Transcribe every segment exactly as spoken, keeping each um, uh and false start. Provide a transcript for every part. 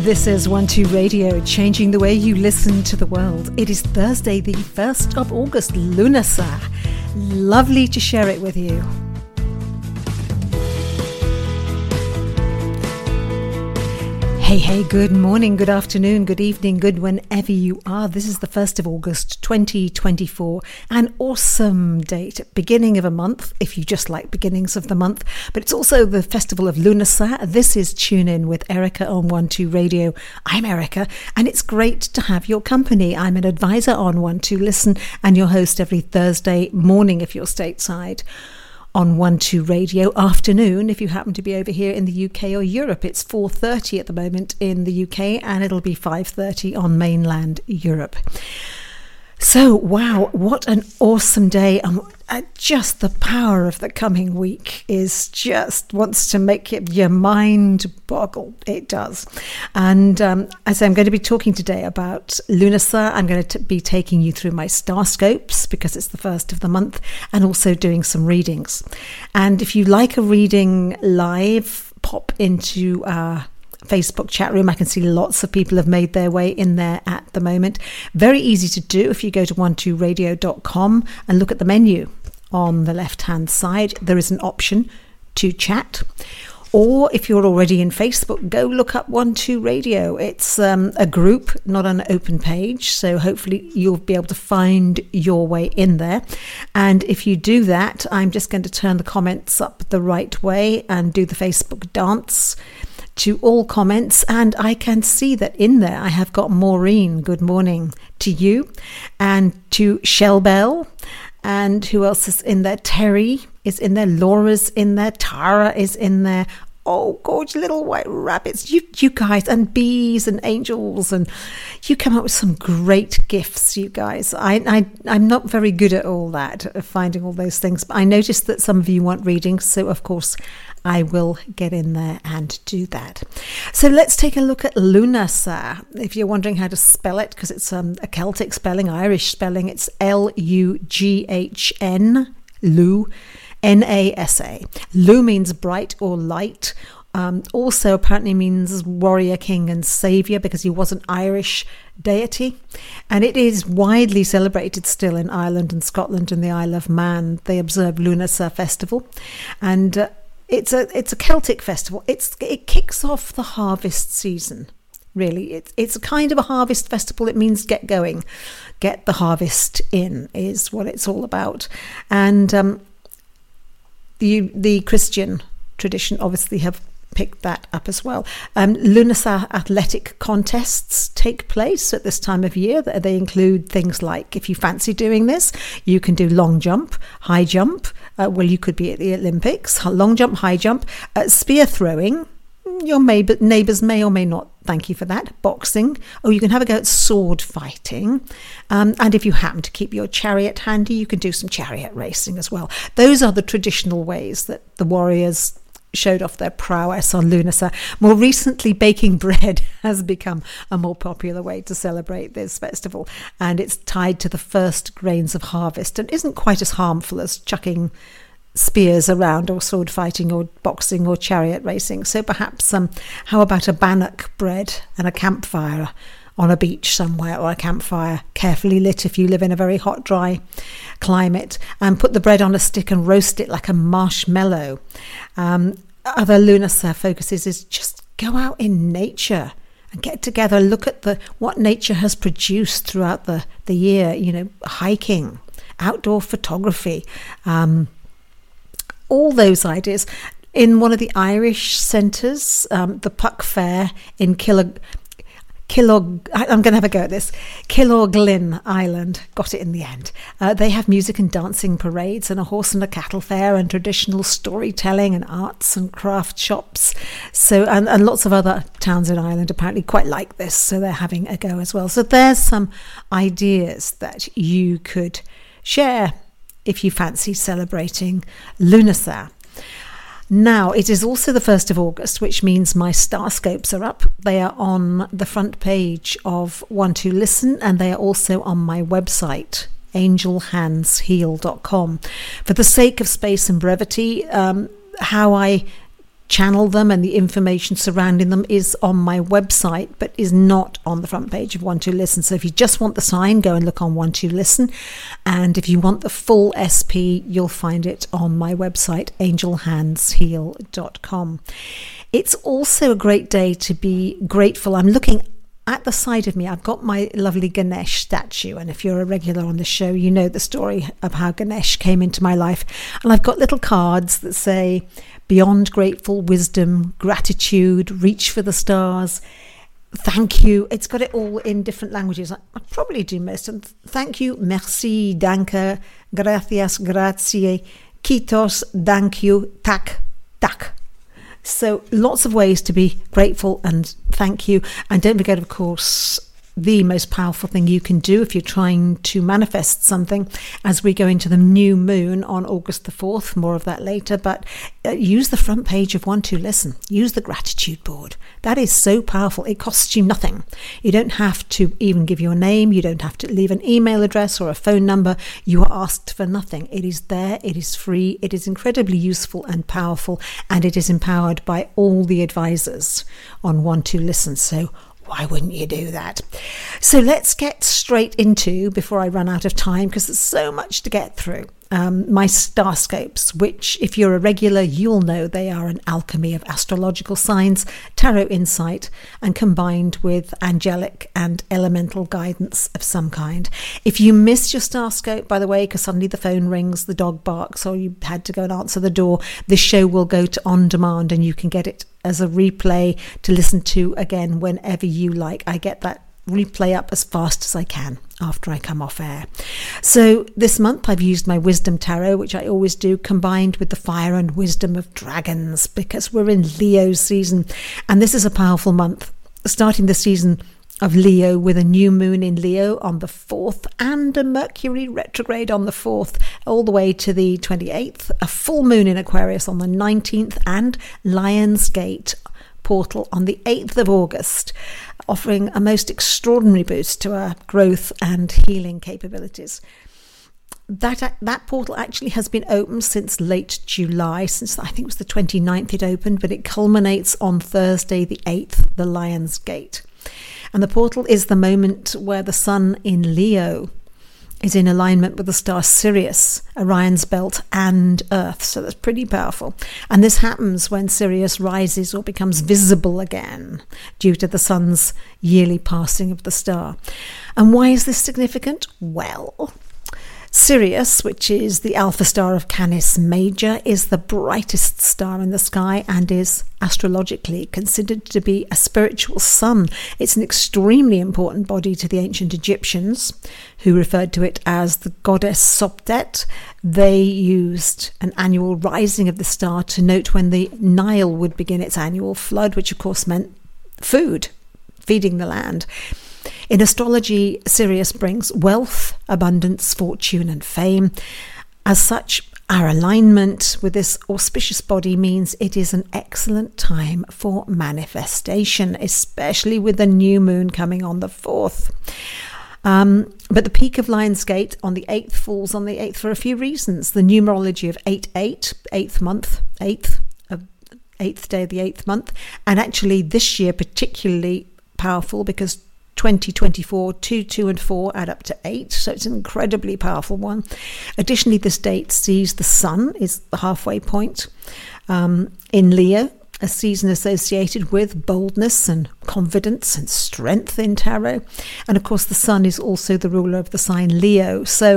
This is One Two Radio, changing the way you listen to the world. It is Thursday, the first of August, Lunasa. Lovely to share it with you. Hey, hey, good morning, good afternoon, good evening, good whenever you are. This is the first of August, twenty twenty-four. An awesome date, beginning of a month, if you just like beginnings of the month. But it's also the festival of Lunasa. This is Tune In with Erica on One Two Radio. I'm Erica, and it's great to have your company. I'm an advisor on One Two Listen, and your host every Thursday morning if you're stateside. On One Two Radio afternoon, if you happen to be over here in the U K or Europe. It's four thirty at the moment in the U K, and it'll be five thirty on mainland Europe. So, wow, what an awesome day. Um, uh, just the power of the coming week is just wants to make it, your mind boggle. It does. And um, as I'm going to be talking today about Lunasa, I'm going to t- be taking you through my star scopes because it's the first of the month, and also doing some readings. And if you like a reading live, pop into our Facebook chat room. I can see lots of people have made their way in there at the moment. Very easy to do if you go to one two radio dot com and look at the menu on the left hand side. There is an option to chat. Or if you're already in Facebook, go look up One Two Radio. It's um, a group, not an open page. So hopefully you'll be able to find your way in there. And if you do that, I'm just going to turn the comments up the right way and do the Facebook dance to all comments, and I can see that in there I have got Maureen, good morning to you, and to Shell Bell, and who else is in there? Terry is in there, Laura's in there, Tara is in there. Oh, gorgeous little white rabbits, you you guys, and bees and angels, and you come up with some great gifts, you guys. I, I, I'm not very good at all that, of finding all those things, but I noticed that some of you want readings, so of course I will get in there and do that. So let's take a look at Lunasa. If you're wondering how to spell it, because it's um, a Celtic spelling, Irish spelling, it's L U G H N, Lu, N A S A. Lu means bright or light. Um, also apparently means warrior, king and saviour, because he was an Irish deity. And it is widely celebrated still in Ireland and Scotland and the Isle of Man. They observe Lunasa festival. And uh, It's a it's a Celtic festival. It's it kicks off the harvest season. Really, it's it's a kind of a harvest festival. It means get going, get the harvest in is what it's all about. And um, the the Christian tradition obviously have picked that up as well. Um, Lunasa athletic contests take place at this time of year. They include things like, if you fancy doing this, you can do long jump, high jump. Uh, well, you could be at the Olympics. Long jump, high jump, uh, spear throwing. Your neighbour, neighbours may or may not thank you for that. Boxing. Oh, you can have a go at sword fighting. Um, and if you happen to keep your chariot handy, you can do some chariot racing as well. Those are the traditional ways that the warriors showed off their prowess on Lunasa. More recently, baking bread has become a more popular way to celebrate this festival, and it's tied to the first grains of harvest and isn't quite as harmful as chucking spears around or sword fighting or boxing or chariot racing. So perhaps um, how about a bannock bread and a campfire on a beach somewhere, or a campfire carefully lit if you live in a very hot, dry climate, and put the bread on a stick and roast it like a marshmallow. Um, other Lunasa focuses is just go out in nature and get together, look at the what nature has produced throughout the, the year, you know, hiking, outdoor photography, um, all those ideas. In one of the Irish centres, um, the Puck Fair in Killag- Kilog, I'm going to have a go at this. Killoglin Island, got it in the end. Uh, they have music and dancing parades and a horse and a cattle fair and traditional storytelling and arts and craft shops. So and, and lots of other towns in Ireland apparently quite like this, so they're having a go as well. So there's some ideas that you could share if you fancy celebrating Lunasa. Now, it is also the first of August, which means my star scopes are up. They are on the front page of One Two Listen, and they are also on my website, angel hands heal dot com. For the sake of space and brevity, um, how I channel them, and the information surrounding them is on my website, but is not on the front page of One Two Listen. So if you just want the sign, go and look on One Two Listen, and if you want the full S P, you'll find it on my website, angel hands heal dot com. It's also a great day to be grateful. I'm looking at the side of me, I've got my lovely Ganesh statue, and if you're a regular on the show, you know the story of how Ganesh came into my life. And I've got little cards that say, beyond grateful, wisdom, gratitude, reach for the stars, thank you. It's got it all in different languages. I, I probably do most. And thank you, merci, danke, gracias, grazie, kitos, thank you, tak, tak. So lots of ways to be grateful and thank you. And don't forget, of course, the most powerful thing you can do if you're trying to manifest something as we go into the new moon on August the fourth. More of that later, but uh, use the front page of One Two Listen. Use the gratitude board. That is so powerful. It costs you nothing. You don't have to even give your name. You don't have to leave an email address or a phone number. You are asked for nothing. It is there. It is free. It is incredibly useful and powerful, and it is empowered by all the advisors on One Two Listen. So why wouldn't you do that? So let's get straight into, before I run out of time, because there's so much to get through, um, my starscopes, which, if you're a regular, you'll know they are an alchemy of astrological signs, tarot insight, and combined with angelic and elemental guidance of some kind. If you missed your starscope, by the way, because suddenly the phone rings, the dog barks, or you had to go and answer the door, this show will go to on demand, and you can get it as a replay to listen to again whenever you like. I get that replay up as fast as I can after I come off air. So this month I've used my Wisdom Tarot, which I always do, combined with the Fire and Wisdom of Dragons, because we're in Leo season, and this is a powerful month, starting the season of Leo with a new moon in Leo on the fourth and a Mercury retrograde on the fourth all the way to the twenty-eighth, a full moon in Aquarius on the nineteenth, and Lion's Gate portal on the eighth of August, offering a most extraordinary boost to our growth and healing capabilities. That that portal actually has been open since late July, since I think it was the twenty-ninth it opened, but it culminates on Thursday the eighth, the Lion's Gate. And the portal is the moment where the sun in Leo is in alignment with the star Sirius, Orion's belt, and Earth. So that's pretty powerful. And this happens when Sirius rises or becomes visible again due to the sun's yearly passing of the star. And why is this significant? Well, Sirius, which is the alpha star of Canis Major, is the brightest star in the sky and is astrologically considered to be a spiritual sun. It's an extremely important body to the ancient Egyptians, who referred to it as the goddess Sopdet. They used an annual rising of the star to note when the Nile would begin its annual flood, which of course meant food, feeding the land. In astrology, Sirius brings wealth, abundance, fortune, and fame. As such, our alignment with this auspicious body means it is an excellent time for manifestation, especially with the new moon coming on the fourth. Um, but the peak of Lion's Gate on the eighth falls on the eighth for a few reasons. The numerology of eight eight, eighth month, eighth, uh, eighth day of the eighth month, and actually this year particularly powerful because twenty twenty-four, two, two and four add up to eight, so it's an incredibly powerful one. Additionally, this date sees the sun is the halfway point um, in Leo, a season associated with boldness and confidence and strength in tarot. And of course, the sun is also the ruler of the sign Leo. So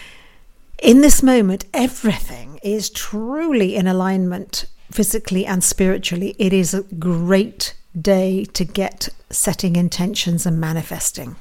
in this moment, everything is truly in alignment physically and spiritually. It is a great day to get setting intentions and manifesting.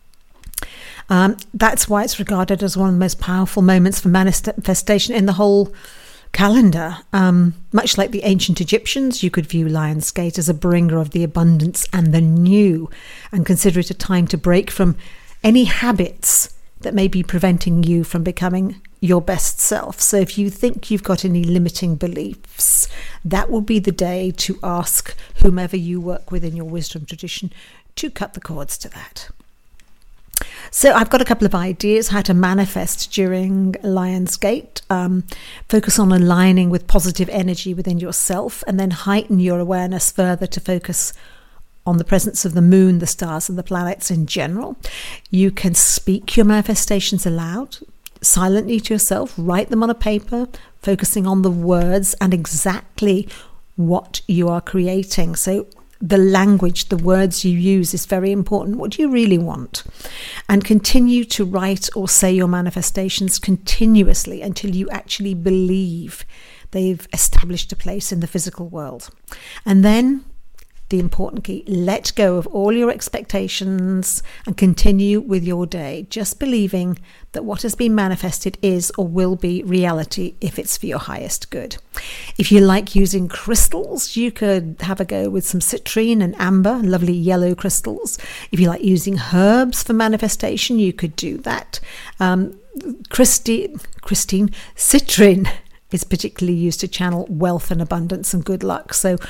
Um, that's why it's regarded as one of the most powerful moments for manifestation in the whole calendar. Um, much like the ancient Egyptians, you could view Lion's Gate as a bringer of the abundance and the new, and consider it a time to break from any habits that may be preventing you from becoming your best self. So if you think you've got any limiting beliefs, that will be the day to ask whomever you work with in your wisdom tradition to cut the cords to that. So I've got a couple of ideas how to manifest during Lionsgate. Um, focus on aligning with positive energy within yourself, and then heighten your awareness further to focus on the presence of the moon, the stars, and the planets in general. You can speak your manifestations aloud, silently to yourself, write them on a paper, focusing on the words and exactly what you are creating. So the language, the words you use is very important. What do you really want? And continue to write or say your manifestations continuously until you actually believe they've established a place in the physical world. And then the important key, let go of all your expectations and continue with your day, just believing that what has been manifested is or will be reality if it's for your highest good. If you like using crystals, you could have a go with some citrine and amber, lovely yellow crystals. If you like using herbs for manifestation, you could do that. Um, Christi, Christine, citrine is particularly used to channel wealth and abundance and good luck. So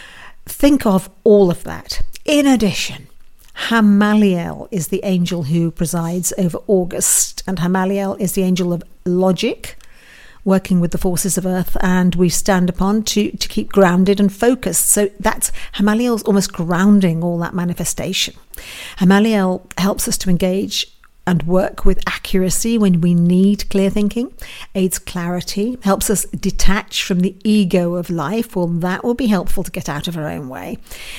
think of all of that. In addition, Hamaliel is the angel who presides over August, and Hamaliel is the angel of logic, working with the forces of earth, and we stand upon to, to keep grounded and focused. So that's Hamaliel's almost grounding all that manifestation. Hamaliel helps us to engage and work with accuracy when we need clear thinking, aids clarity, helps us detach from the ego of life. Well, that will be helpful to get out of our own way.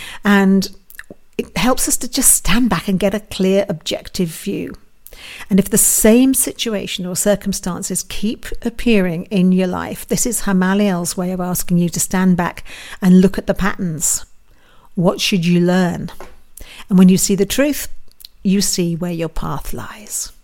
And it helps us to just stand back and get a clear, objective view. And if the same situation or circumstances keep appearing in your life, this is Hamaliel's way of asking you to stand back and look at the patterns. What should you learn? And when you see the truth, you see where your path lies.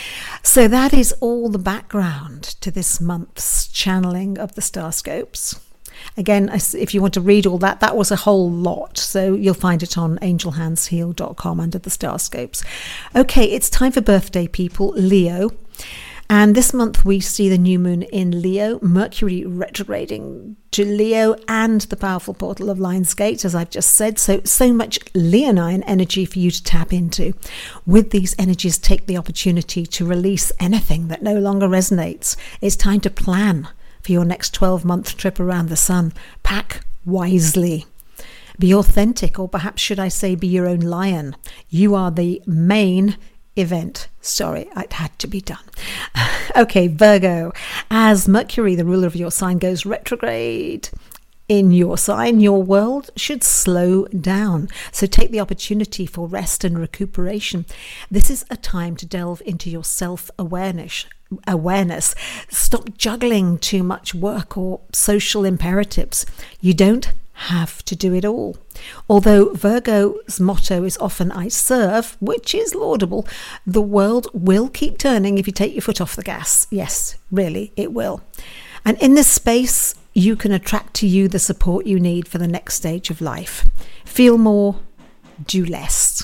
So that is all the background to this month's channeling of the Starscopes. Again, if you want to read all that, that was a whole lot. So you'll find it on angel hands heal dot com under the Starscopes. Okay, it's time for birthday people, Leo. And this month we see the new moon in Leo, Mercury retrograding to Leo, and the powerful portal of Lionsgate, as I've just said. So, so much Leonine energy for you to tap into. With these energies, take the opportunity to release anything that no longer resonates. It's time to plan for your next twelve-month trip around the sun. Pack wisely. Be authentic, or perhaps should I say be your own lion. You are the main event. Sorry, it had to be done. Okay, Virgo. As Mercury, the ruler of your sign, goes retrograde in your sign, your world should slow down. So take the opportunity for rest and recuperation. This is a time to delve into your self-awareness. Awareness. Stop juggling too much work or social imperatives. You don't have to do it all. Although Virgo's motto is often I serve, which is laudable, the world will keep turning if you take your foot off the gas. Yes, really, it will. And in this space, you can attract to you the support you need for the next stage of life. Feel more, do less.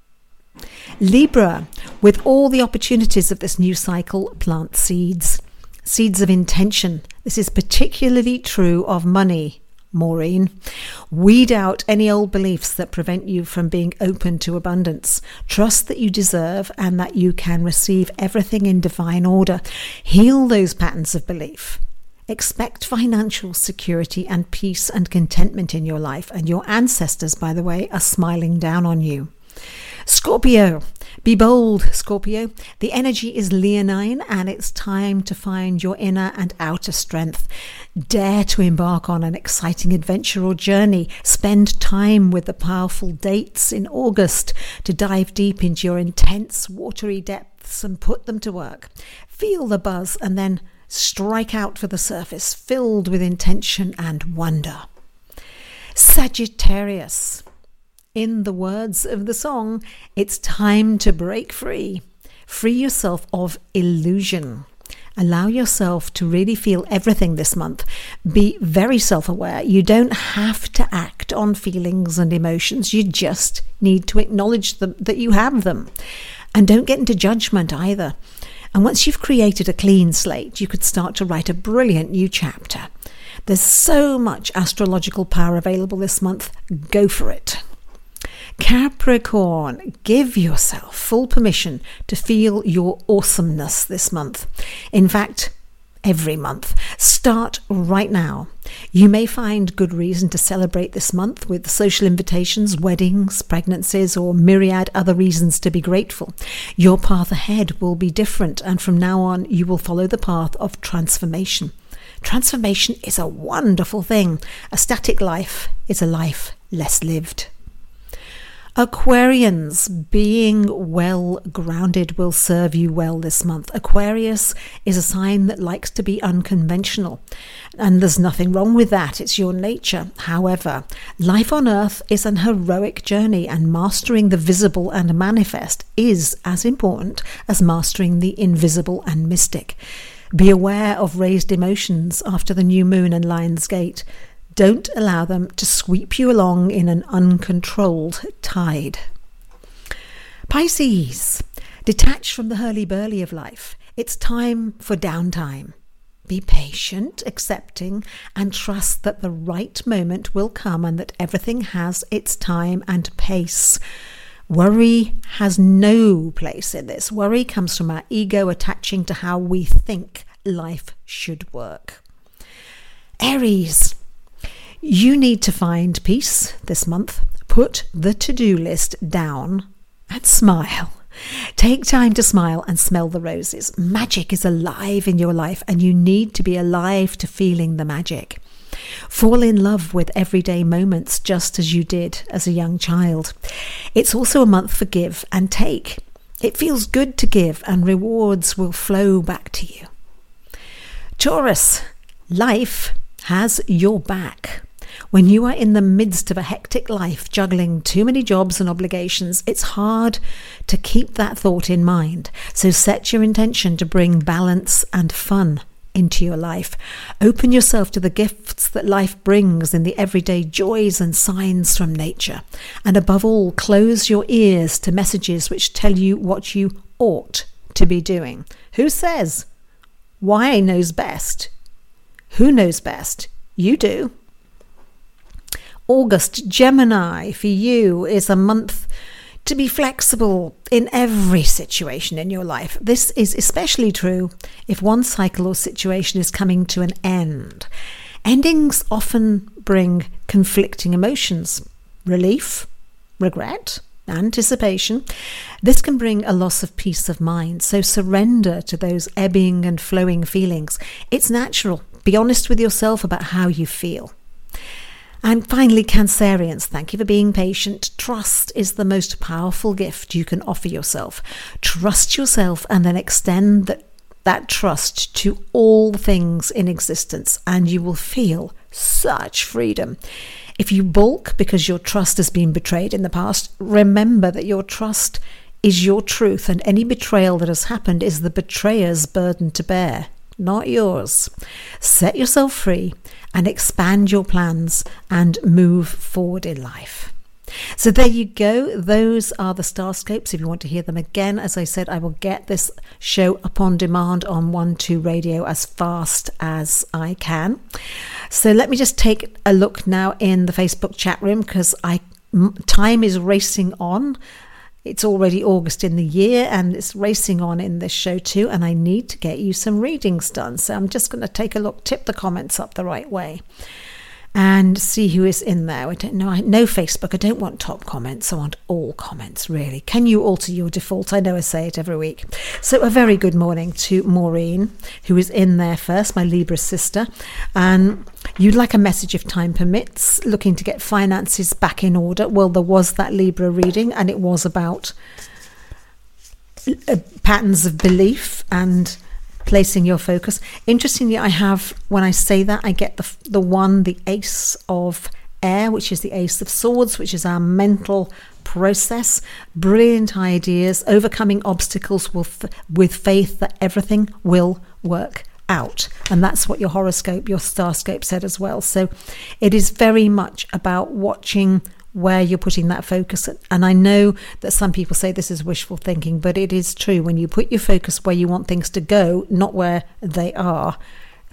Libra, with all the opportunities of this new cycle, plant seeds. Seeds of intention. This is particularly true of money, Maureen. Weed out any old beliefs that prevent you from being open to abundance. Trust that you deserve and that you can receive everything in divine order. Heal those patterns of belief. Expect financial security and peace and contentment in your life, and your ancestors, by the way, are smiling down on you. Scorpio. Be bold, Scorpio. The energy is leonine, and it's time to find your inner and outer strength. Dare to embark on an exciting adventure or journey. Spend time with the powerful dates in August to dive deep into your intense watery depths and put them to work. Feel the buzz and then strike out for the surface, filled with intention and wonder. Sagittarius. In the words of the song, it's time to break free. Free yourself of illusion. Allow yourself to really feel everything this month. Be very self-aware. You don't have to act on feelings and emotions. You just need to acknowledge them, that you have them. And don't get into judgment either. And once you've created a clean slate, you could start to write a brilliant new chapter. There's so much astrological power available this month. Go for it. Capricorn, give yourself full permission to feel your awesomeness this month. In fact, every month. Start right now. You may find good reason to celebrate this month with social invitations, weddings, pregnancies, or myriad other reasons to be grateful. Your path ahead will be different, and from now on, you will follow the path of transformation. Transformation is a wonderful thing. A static life is a life less lived. Aquarians, being well grounded will serve you well this month. Aquarius is a sign that likes to be unconventional, and there's nothing wrong with that. It's your nature. However, life on earth is an heroic journey, and mastering the visible and manifest is as important as mastering the invisible and mystic. Be aware of raised emotions after the new moon and Lion's Gate. Don't allow them to sweep you along in an uncontrolled tide. Pisces, detach from the hurly-burly of life. It's time for downtime. Be patient, accepting, and trust that the right moment will come and that everything has its time and pace. Worry has no place in this. Worry comes from our ego attaching to how we think life should work. Aries, you need to find peace this month. Put the to-do list down and smile. Take time to smile and smell the roses. Magic is alive in your life, and you need to be alive to feeling the magic. Fall in love with everyday moments just as you did as a young child. It's also a month for give and take. It feels good to give, and rewards will flow back to you. Taurus, life has your back. When you are in the midst of a hectic life, juggling too many jobs and obligations, it's hard to keep that thought in mind. So set your intention to bring balance and fun into your life. Open yourself to the gifts that life brings in the everyday joys and signs from nature. And above all, close your ears to messages which tell you what you ought to be doing. Who says? Why knows best? Who knows best? You do. August, Gemini, for you is a month to be flexible in every situation in your life. This is especially true if one cycle or situation is coming to an end. Endings often bring conflicting emotions: relief, regret, anticipation. This can bring a loss of peace of mind, so surrender to those ebbing and flowing feelings. It's natural. Be honest with yourself about how you feel. And finally, Cancerians, thank you for being patient. Trust is the most powerful gift you can offer yourself. Trust yourself and then extend that, that trust to all things in existence, and you will feel such freedom. If you balk because your trust has been betrayed in the past, remember that your trust is your truth, and any betrayal that has happened is the betrayer's burden to bear, not yours. Set yourself free and expand your plans and move forward in life. So there you go. Those are the Starscopes. If you want to hear them again, as I said, I will get this show up on demand on One Two Radio as fast as I can. So let me just take a look now in the Facebook chat room, because I time is racing on. It's already August in the year, and it's racing on in this show too, and I need to get you some readings done. So I'm just going to take a look, tip the comments up the right way, and see who is in there. I don't know. I know Facebook. I don't want top comments. I want all comments, really. Can you alter your default? I know I say it every week. So a very good morning to Maureen, who is in there first, my Libra sister. And you'd like a message if time permits, looking to get finances back in order. Well, there was that Libra reading, and it was about uh, patterns of belief and placing your focus. Interestingly, I have, when I say that, I get the the one, the Ace of Air, which is the Ace of Swords, which is our mental process. Brilliant ideas, overcoming obstacles with, with faith that everything will work out. And that's what your horoscope, your Starscope said as well. So it is very much about watching where you're putting that focus. And I know that some people say this is wishful thinking, but it is true. When you put your focus where you want things to go, not where they are,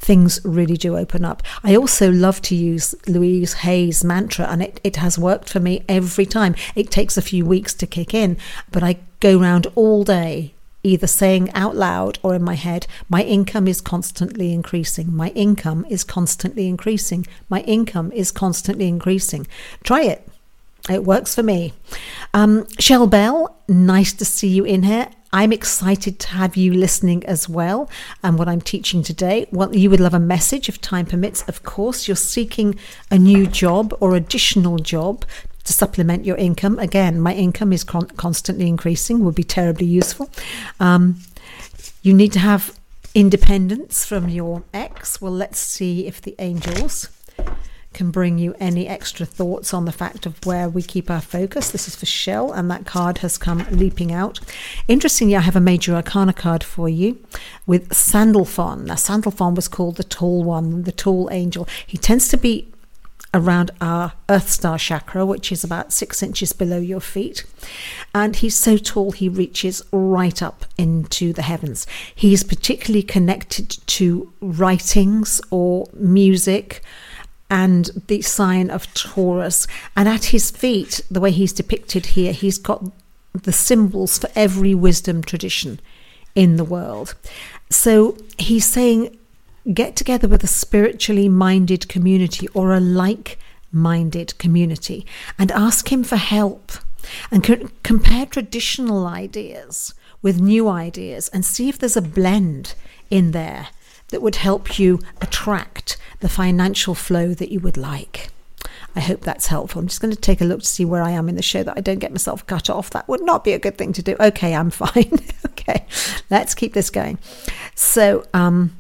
things really do open up. I also love to use Louise Hay's mantra, and it, it has worked for me every time. It takes a few weeks to kick in, but I go around all day either saying out loud or in my head, my income is constantly increasing. My income is constantly increasing. My income is constantly increasing. Try it. It works for me. Um, Shell Bell, nice to see you in here. I'm excited to have you listening as well. And what I'm teaching today, well, you would love a message if time permits. Of course, you're seeking a new job or additional job to supplement your income. Again, my income is con- constantly increasing, would be terribly useful. Um, you need to have independence from your ex. Well, let's see if the angels can bring you any extra thoughts on the fact of where we keep our focus. This is for Shell, and that card has come leaping out. Interestingly, I have a major arcana card for you with Sandalphon. Now, Sandalphon was called the tall one, the tall angel. He tends to be around our Earth Star chakra, which is about six inches below your feet. And he's so tall, he reaches right up into the heavens. He's particularly connected to writings or music, and the sign of Taurus. And at his feet, the way he's depicted here, he's got the symbols for every wisdom tradition in the world. So he's saying, get together with a spiritually minded community or a like-minded community and ask him for help, and co- compare traditional ideas with new ideas and see if there's a blend in there that would help you attract the financial flow that you would like. I hope that's helpful. I'm just going to take a look to see where I am in the show, that I don't get myself cut off. That would not be a good thing to do. Okay, I'm fine. Okay, let's keep this going. So, um,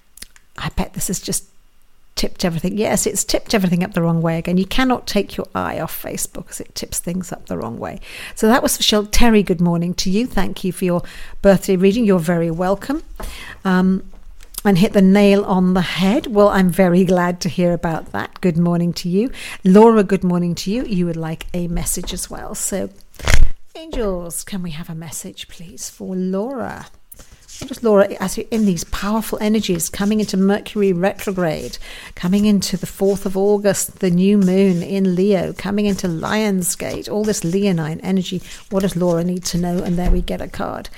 I bet this has just tipped everything. Yes, it's tipped everything up the wrong way again. You cannot take your eye off Facebook because it tips things up the wrong way. So that was for Shell. Terry, good morning to you. Thank you for your birthday reading. You're very welcome. Um, and hit the nail on the head. Well, I'm very glad to hear about that. Good morning to you. Laura, good morning to you. You would like a message as well. So, angels, can we have a message, please, for Laura? Just Laura, as you're in these powerful energies, coming into Mercury retrograde, coming into the fourth of August, the new moon in Leo, coming into Lionsgate, all this Leonine energy. What does Laura need to know? And there we get a card.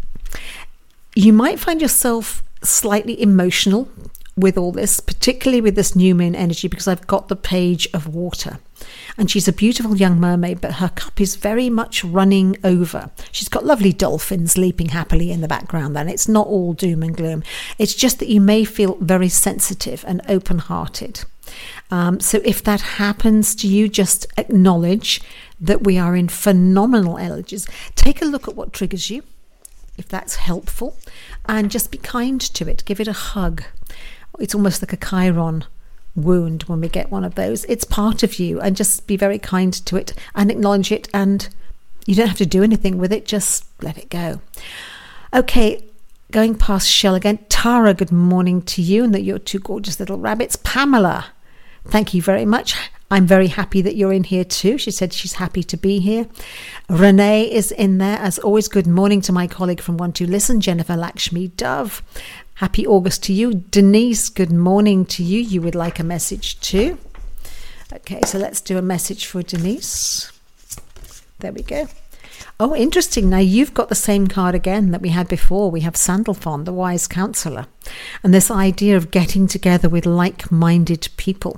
You might find yourself slightly emotional with all this, particularly with this new moon energy, because I've got the Page of Water. And she's a beautiful young mermaid, but her cup is very much running over. She's got lovely dolphins leaping happily in the background, and it's not all doom and gloom. It's just that you may feel very sensitive and open-hearted. Um, so if that happens to you, just acknowledge that we are in phenomenal energies. Take a look at what triggers you, if that's helpful, and just be kind to it. Give it a hug. It's almost like a Chiron wound when we get one of those. It's part of you, and just be very kind to it and acknowledge it, and you don't have to do anything with it, just let it go. Okay, going past Shell again. Tara, good morning to you, and that you're two gorgeous little rabbits. Pamela, thank you very much. I'm very happy that you're in here too. She said she's happy to be here. Renee is in there as always. Good morning to my colleague from One Two Listen, Jennifer Lakshmi Dove. Happy August to you. Denise, good morning to you. You would like a message too? Okay, so let's do a message for Denise. There we go. Oh, interesting. Now you've got the same card again that we had before. We have Sandalphon, the wise counselor, and this idea of getting together with like-minded people.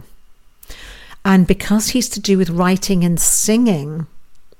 And because he's to do with writing and singing,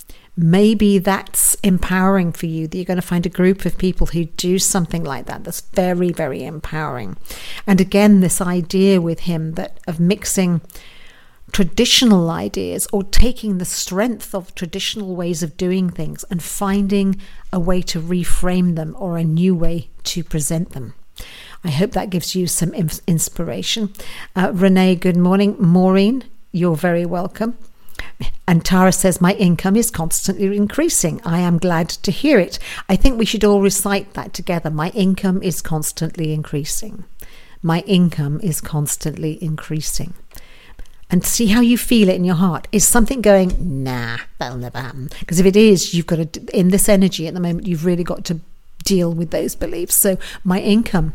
maybe that's empowering for you, that you're going to find a group of people who do something like that. That's very, very empowering. And again, this idea with him that of mixing traditional ideas or taking the strength of traditional ways of doing things and finding a way to reframe them or a new way to present them. I hope that gives you some inspiration. Uh, Renee, good morning. Maureen, you're very welcome. And Tara says, my income is constantly increasing. I am glad to hear it. I think we should all recite that together. My income is constantly increasing. My income is constantly increasing. And see how you feel it in your heart. Is something going, nah, that'll never happen? Because if it is, you've got to, in this energy at the moment, you've really got to deal with those beliefs. So my income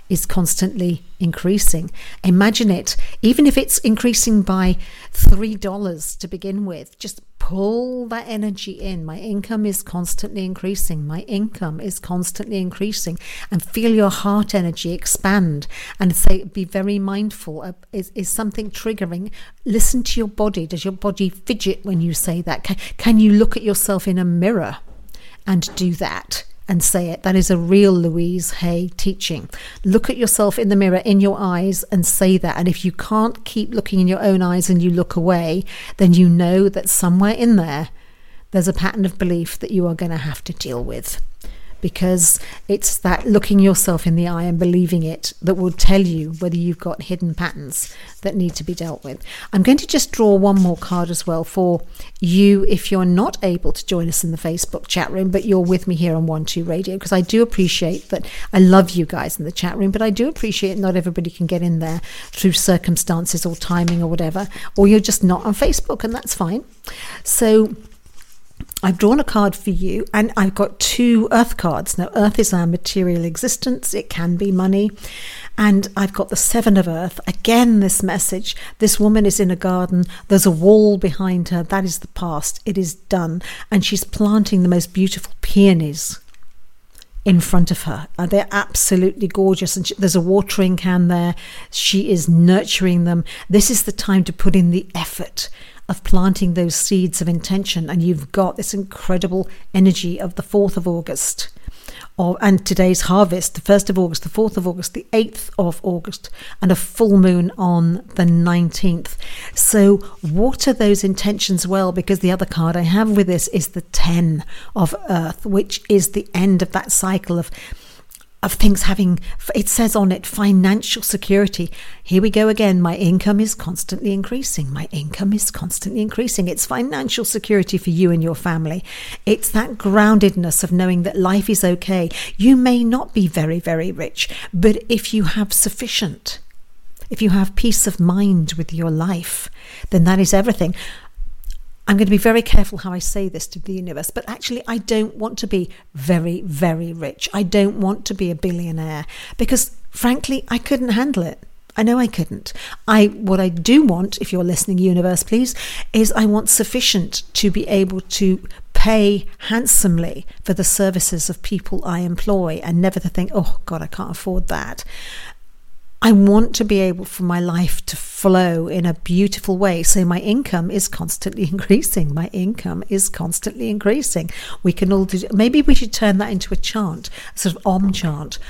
is constantly increasing. Imagine it, even if it's increasing by three dollars to begin with, just pull that energy in. My income is constantly increasing. My income is constantly increasing. And feel your heart energy expand, and say, be very mindful. Of, is, is something triggering? Listen to your body. Does your body fidget when you say that? Can, can you look at yourself in a mirror and do that? And say it. That is a real Louise Hay teaching. Look at yourself in the mirror, in your eyes, and say that. And if you can't keep looking in your own eyes and you look away, then you know that somewhere in there, there's a pattern of belief that you are going to have to deal with. Because it's that looking yourself in the eye and believing it that will tell you whether you've got hidden patterns that need to be dealt with. I'm going to just draw one more card as well for you if you're not able to join us in the Facebook chat room, but you're with me here on One Two Radio, because I do appreciate that. I love you guys in the chat room, but I do appreciate not everybody can get in there through circumstances or timing or whatever, or you're just not on Facebook, and that's fine. So I've drawn a card for you, and I've got two earth cards. Now, earth is our material existence. It can be money. And I've got the seven of earth. Again, this message. This woman is in a garden. There's a wall behind her. That is the past. It is done. And she's planting the most beautiful peonies in front of her. Uh, they're absolutely gorgeous. And she, there's a watering can there. She is nurturing them. This is the time to put in the effort of planting those seeds of intention, and you've got this incredible energy of the fourth of August, or and today's harvest, the first of August, the fourth of August, the eighth of August, and a full moon on the nineteenth. So water those intentions well, because the other card I have with this is the ten of earth, which is the end of that cycle of of things having, it says on it, financial security. Here we go again. My income is constantly increasing. My income is constantly increasing. It's financial security for you and your family. It's that groundedness of knowing that life is okay. You may not be very, very rich, but if you have sufficient, if you have peace of mind with your life, then that is everything. I'm going to be very careful how I say this to the universe, but actually I don't want to be very, very rich. I don't want to be a billionaire, because frankly, I couldn't handle it. I know I couldn't. I what I do want, if you're listening, universe, please, is I want sufficient to be able to pay handsomely for the services of people I employ, and never to think, oh God, I can't afford that. I want to be able for my life to flow in a beautiful way. So my income is constantly increasing. My income is constantly increasing. We can all do, maybe we should turn that into a chant, a sort of Om chant.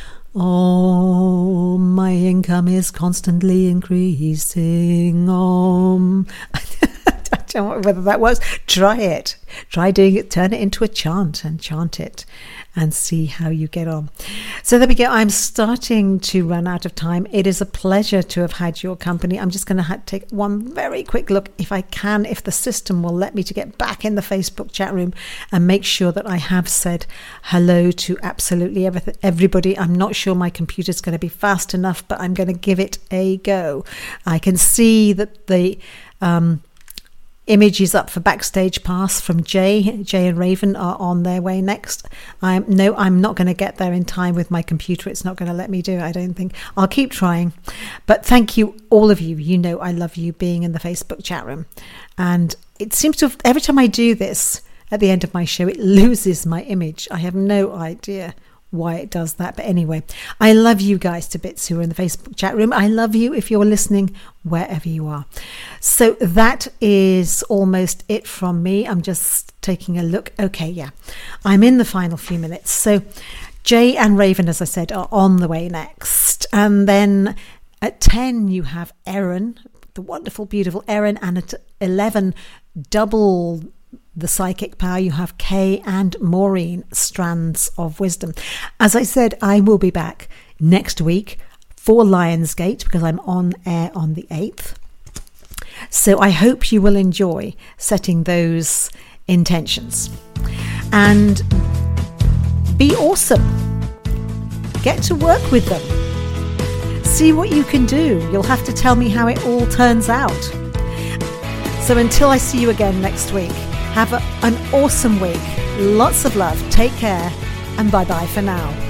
Oh, my income is constantly increasing. Om. I don't know whether that works. Try it. Try doing it. Turn it into a chant and chant it and see how you get on. So there we go. I'm starting to run out of time. It is a pleasure to have had your company. I'm just going to have to take one very quick look, if I can, if the system will let me, to get back in the Facebook chat room and make sure that I have said hello to absolutely everything, everybody. I'm not sure my computer's going to be fast enough, but I'm going to give it a go. I can see that the um, image is up for Backstage Pass from Jay. Jay and Raven are on their way next. I'm, no, I'm not going to get there in time with my computer. It's not going to let me do it, I don't think. I'll keep trying. But thank you, all of you. You know I love you being in the Facebook chat room. And it seems to have, every time I do this at the end of my show, it loses my image. I have no idea why it does that. But anyway, I love you guys to bits who are in the Facebook chat room. I love you if you're listening wherever you are. So that is almost it from me. I'm just taking a look. Okay, yeah, I'm in the final few minutes. So Jay and Raven, as I said, are on the way next. And then at ten, you have Erin, the wonderful, beautiful Erin. And at eleven, double the psychic power, you have Kay and Maureen, Strands of Wisdom. As I said, I will be back next week for Lionsgate, because I'm on air on the eighth. So I hope you will enjoy setting those intentions. And be awesome. Get to work with them. See what you can do. You'll have to tell me how it all turns out. So until I see you again next week, have a, an awesome week. Lots of love. Take care. And bye-bye for now.